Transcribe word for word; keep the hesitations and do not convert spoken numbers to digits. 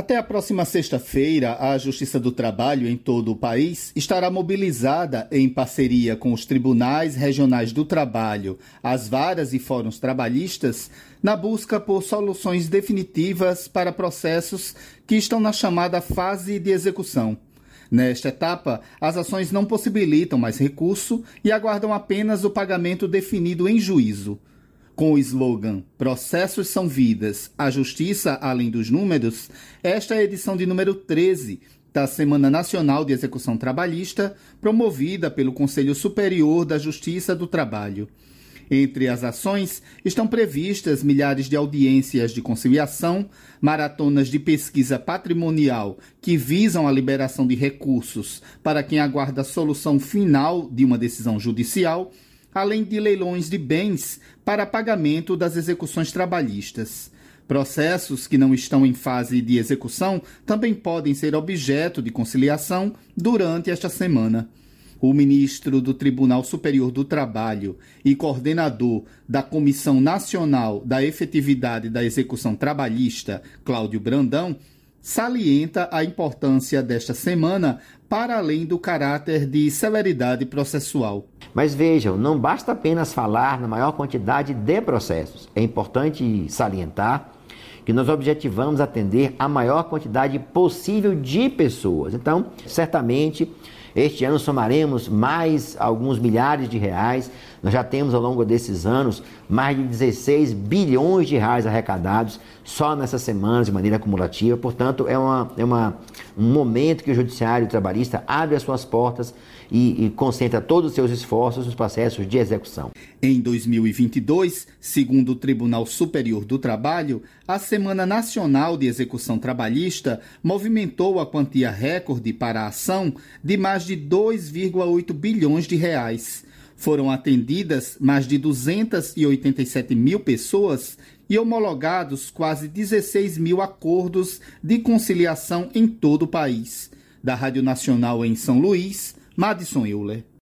Até a próxima sexta-feira, a Justiça do Trabalho em todo o país estará mobilizada em parceria com os tribunais regionais do trabalho, as varas e fóruns trabalhistas, na busca por soluções definitivas para processos que estão na chamada fase de execução. Nesta etapa, as ações não possibilitam mais recurso e aguardam apenas o pagamento definido em juízo. Com o slogan "Processos são vidas, a justiça além dos números", esta é a edição de número treze da Semana Nacional de Execução Trabalhista, promovida pelo Conselho Superior da Justiça do Trabalho. Entre as ações estão previstas milhares de audiências de conciliação, maratonas de pesquisa patrimonial que visam a liberação de recursos para quem aguarda a solução final de uma decisão judicial, além de leilões de bens para pagamento das execuções trabalhistas. Processos que não estão em fase de execução também podem ser objeto de conciliação durante esta semana. O ministro do Tribunal Superior do Trabalho e coordenador da Comissão Nacional da Efetividade da Execução Trabalhista, Cláudio Brandão, salienta a importância desta semana para além do caráter de celeridade processual. Mas vejam, não basta apenas falar na maior quantidade de processos. É importante salientar que nós objetivamos atender a maior quantidade possível de pessoas. Então, certamente, este ano somaremos mais alguns milhares de reais. Nós já temos ao longo desses anos mais de dezesseis bilhões de reais arrecadados só nessas semanas de maneira acumulativa. Portanto, é, uma, é uma, um momento que o Judiciário Trabalhista abre as suas portas e, e concentra todos os seus esforços nos processos de execução. Em dois mil e vinte e dois, segundo o Tribunal Superior do Trabalho, a Semana Nacional de Execução Trabalhista movimentou a quantia recorde para a ação de mais de dois vírgula oito bilhões de reais. Foram atendidas mais de duzentas e oitenta e sete mil pessoas e homologados quase dezesseis mil acordos de conciliação em todo o país. Da Rádio Nacional em São Luís, Madison Euler.